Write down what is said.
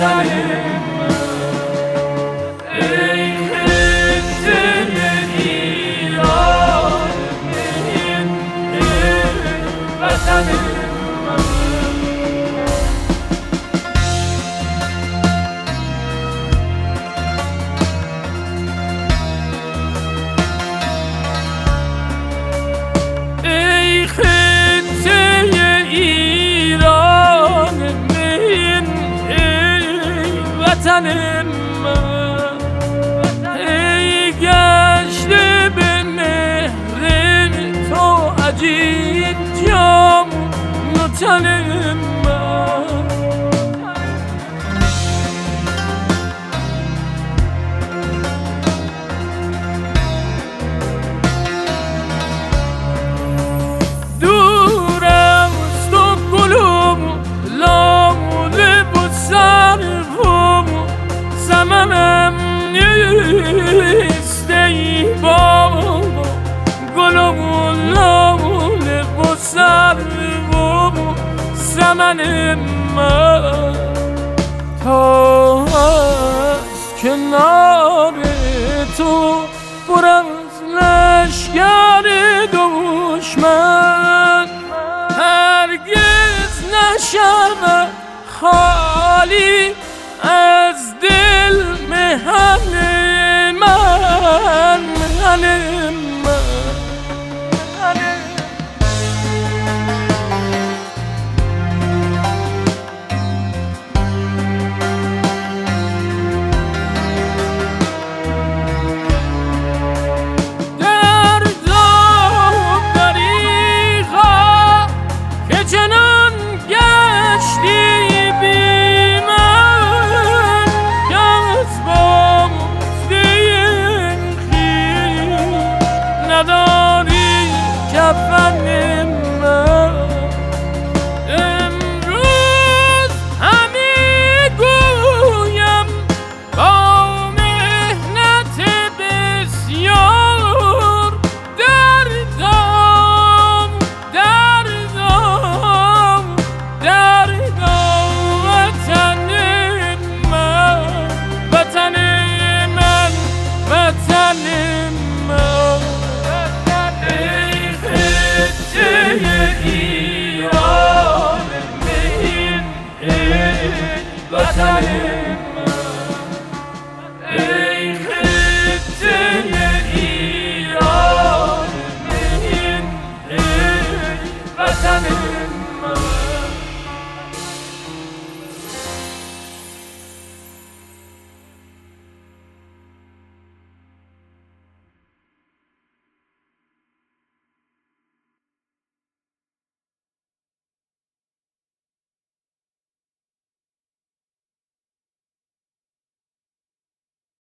وطنم ای خطه ایران ای وطنم وطنم ای گشته به مهر تو عجیب جام تنم دور است و گلم لاله و سرو زمانم نیست ای بابا گلم و لاله و سرو زمانم تا از کنار تو پر از لشگر دشمن هرگز نشود خالی از دل مهن من نداری کفن من امروز همی گویم با مهنت بسیار دردم وطن من وطن من وطن من ایران این وطن